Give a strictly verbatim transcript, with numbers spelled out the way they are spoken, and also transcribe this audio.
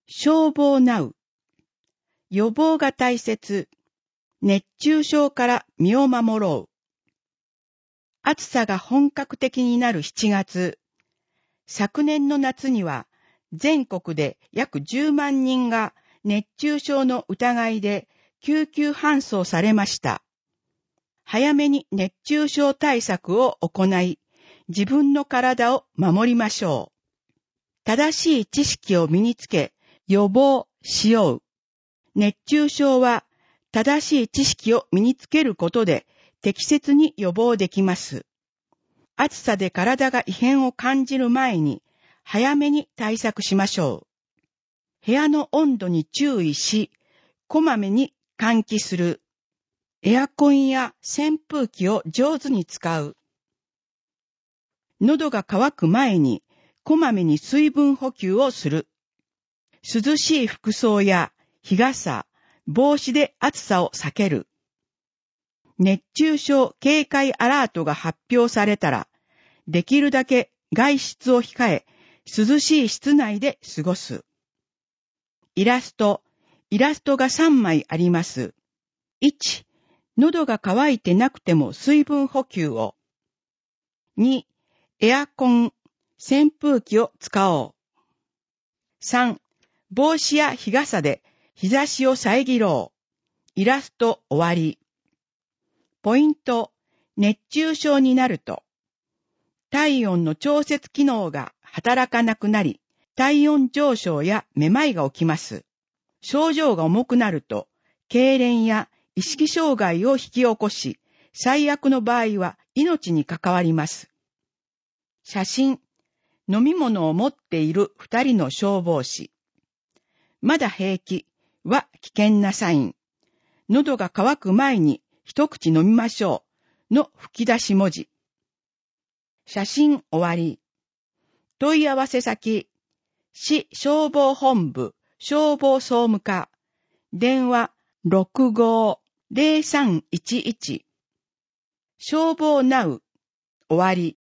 消防ナウ。予防が大切。熱中症から身を守ろう。暑さが本格的になるしちがつ。昨年の夏には全国で約じゅうまんにんが熱中症の疑いで救急搬送されました。早めに熱中症対策を行い、自分の体を守りましょう。正しい知識を身につけ、予防しよう。熱中症は正しい知識を身につけることで適切に予防できます。暑さで体が異変を感じる前に早めに対策しましょう。部屋の温度に注意し、こまめに換気する。エアコンや扇風機を上手に使う。喉が渇く前にこまめに水分補給をする。涼しい服装や日傘、帽子で暑さを避ける。熱中症警戒アラートが発表されたら、できるだけ外出を控え、涼しい室内で過ごす。イラスト、イラストがさんまいあります。いち、喉が渇いてなくても水分補給を。に、エアコン、扇風機を使おう。さん、帽子や日傘で日差しを遮ろう。イラスト終わり。ポイント、熱中症になると、体温の調節機能が働かなくなり、体温上昇やめまいが起きます。症状が重くなると、痙攣や意識障害を引き起こし、最悪の場合は命に関わります。写真、飲み物を持っている二人の消防士。まだ平気は危険なサイン。喉が渇く前に一口飲みましょうの吹き出し文字。写真終わり。問い合わせ先、市消防本部消防総務課。電話 ろくごーぜろさんいちいち。消防ナウ終わり。